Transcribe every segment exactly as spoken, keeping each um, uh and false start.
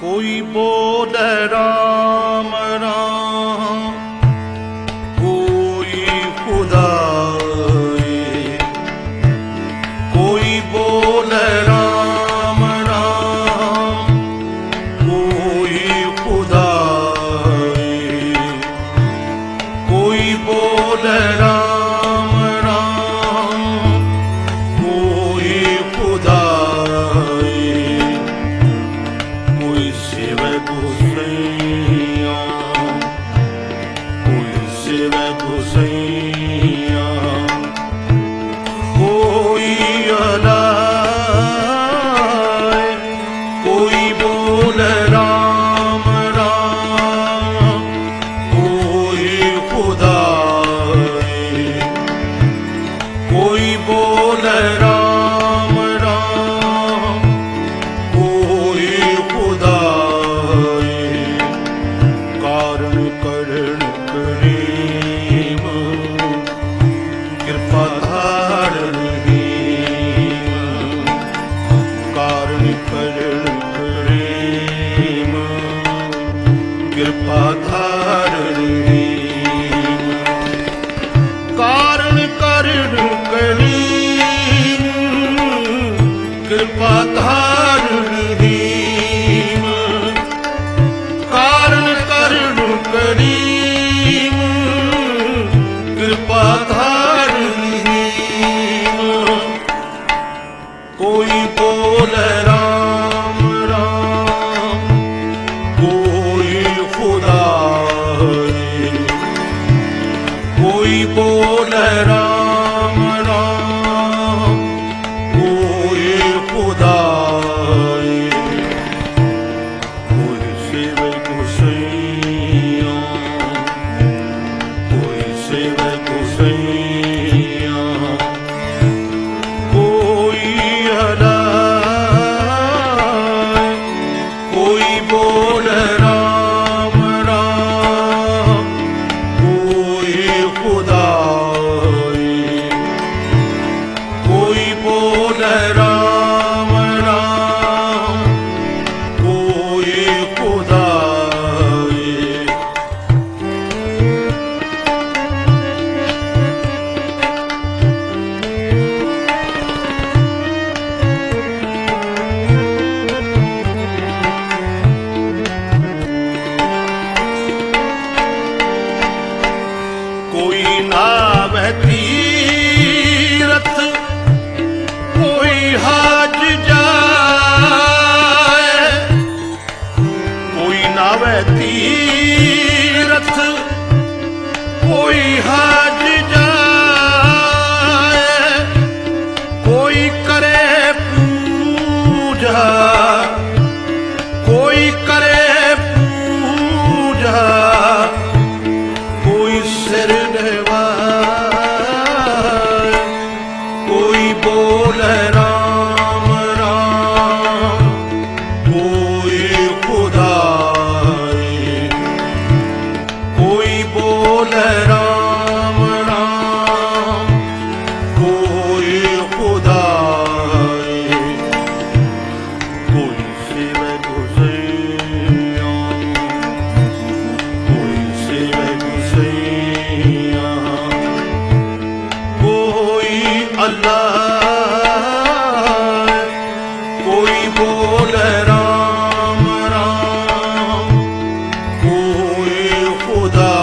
कोई बोले राम राम, कोई खुदा, कोई बोले राम राम, कोई खुदा, कोई बोले राम राम, कोई खुदा, कोई शिव गोसैया, कोई शिव गोसैया, कोई अलाय, कोई बोले राम राम, कोई खुदा, कोई बोले राम राम, कोई खुदा, कारण करण करीम, कृपा धारण हीम, कारण करण करीम, कृपा धारण हीम, कारण करण करीम, कृपा धारण हीम, कारण करण करीम, कृपा धारण हीम, कोई बोले राम राम, कोई खुदा, कोई बोले राम राम, कोई खुदा, कोई शिव गोसैया, कोई शिव गोसैया, कोई अलाय, कोई बोले राम राम, कोई खुदा, कोई बोले राम राम, कोई खुदा। कोई नावे तीरथ, कोई हाज जाए, कोई नावे तीरथ, कोई हाज जाए, कोई करे पूजा, कोई करे पूजा, कोई सिर नवाए, कोई बोले राम राम, कोई खुदा, कोई बोले राम राम, कोई खुदा, कोई शिव गोसैया, कोई शिव गोसैया, कोई अल्लाह, कोई बोले राम राम, कोई खुदा,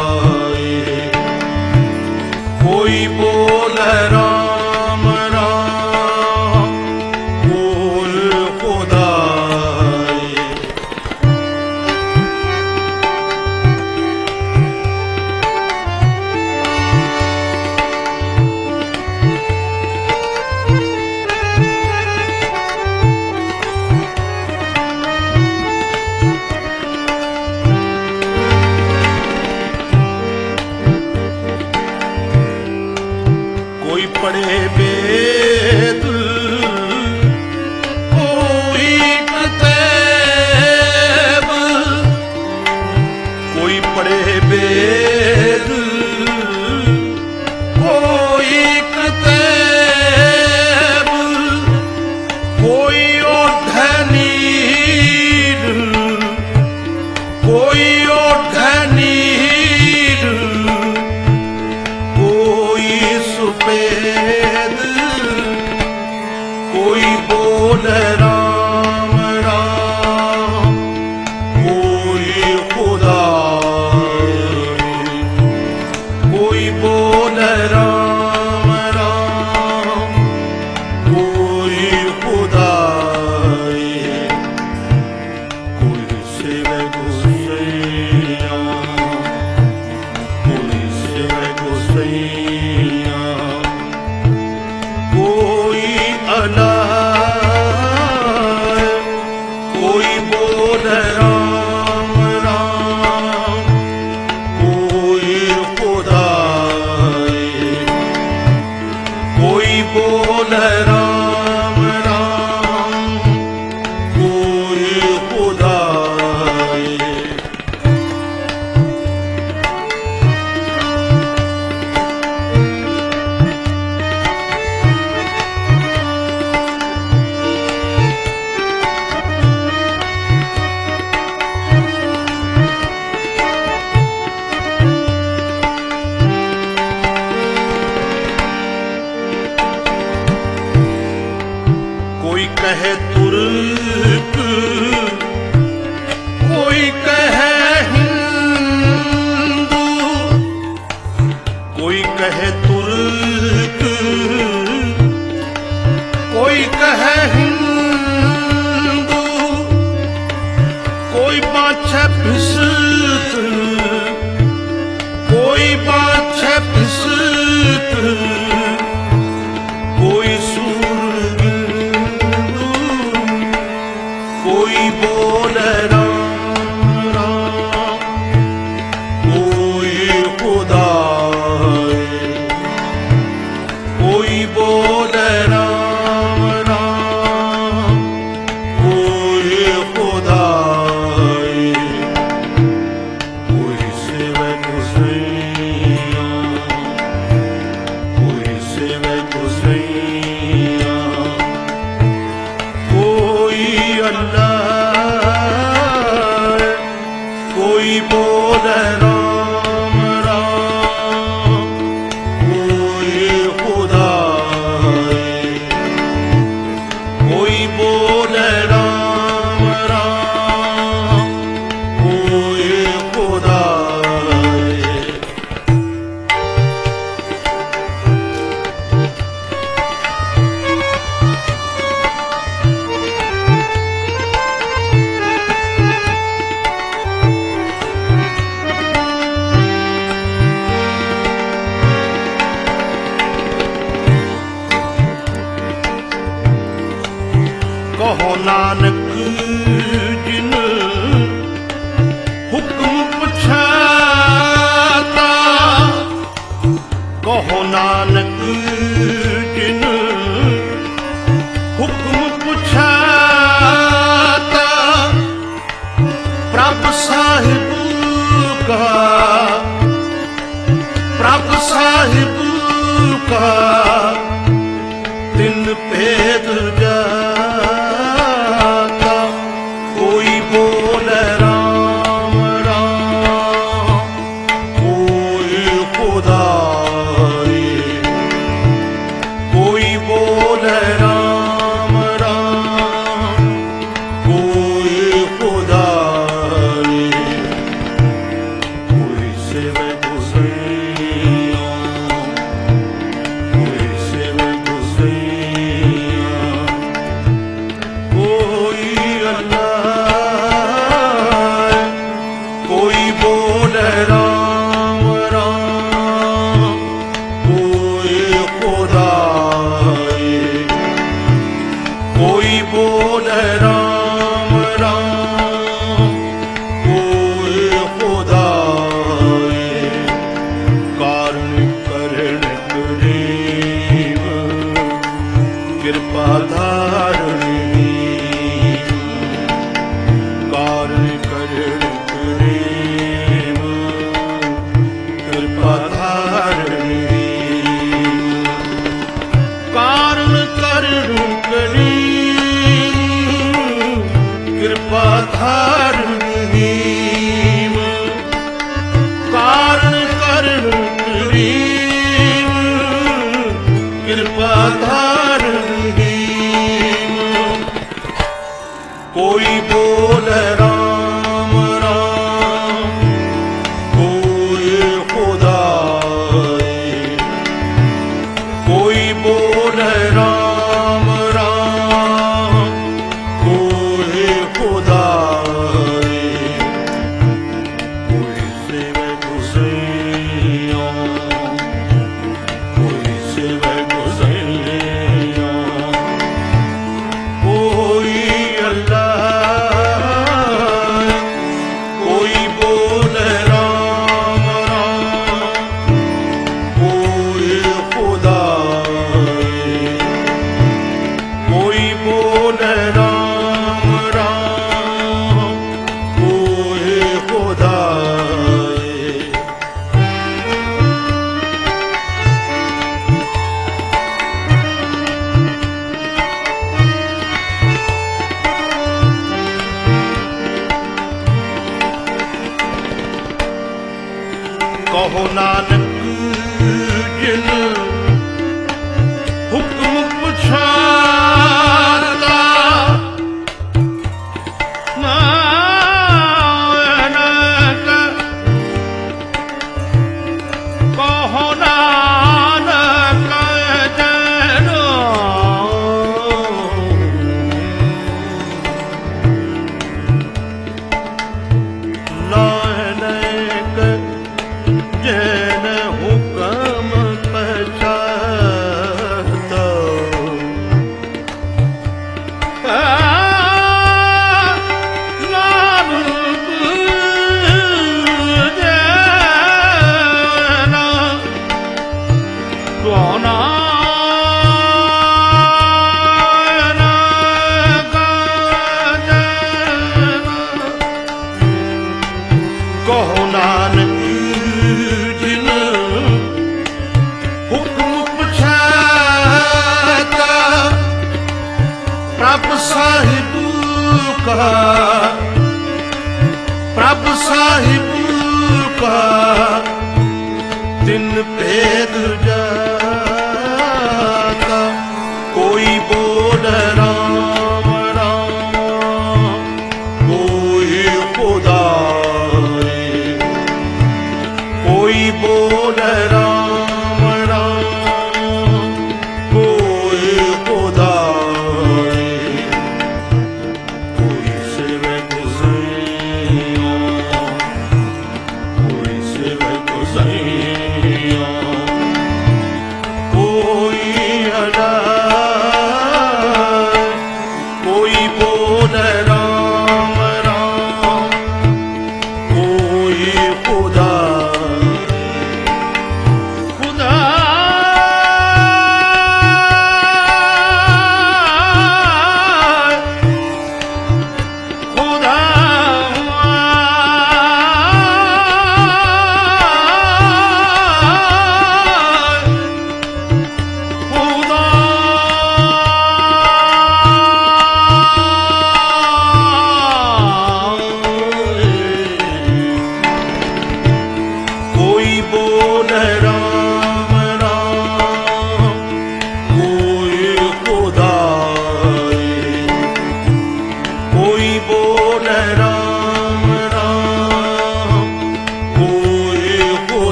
कोई बोले राम राम, कोई खुदा। कोई पढ़े वेद, कोई किताब, कोई पढ़े वेद, कोई किताब, कोई ओढ़ नीर, कहे तुर्क, कोई कहे हिंदू, कोई कहे तुर्क, कोई कहे हिंदू, कोई बाछे फिसत, कोई बाछे फिसत, कोई सूरबिंदु, कोई बोले राम राम, कोई खुदा, कोई बोले राम राम, कोई खुदा, कोई सेवे गुसैया, कोई सेवे गुसैया, कोई अल्लाह, कोई बोले राम राम, कोई खुदा, कोई बोले राम राम, कोई खुदा। कहो नानक जिन हुक्म पुछाता, कहो नानक जिन हुक्म पुछाता, प्रभ साहिब का, प्रभ साहिब का दिन भेद जाता, कोई बोले राम राम, कोई खुदा, कोई बोले राम राम, कोई खुदा, कोई सेवे गुसैया, कोई सेवे गुसैया, कोई अल्लाह, कोई बोले राम राम, कोई खुदा, कोई बोले राम राम, कोई खुदा, कारण करण करीब, कृपा धारणी, कारण करण करीब, कृपा धारणी, कारण करण करीब, कृपा धारणी, कारण करण करीब, कृपा धारणी, कोई बोले राम राम, कोई खुदा, कोई बोले राम राम, कोई खुदा, कोई सेवे गुसैया, कोई सेवे गुसैया, कोई अल्लाह, कोई बोले राम राम, कोई खुदा। कहो नानक जिन हुक्म पुछाता प्रभ साहिब का प्रभ साहिब का दिन भेद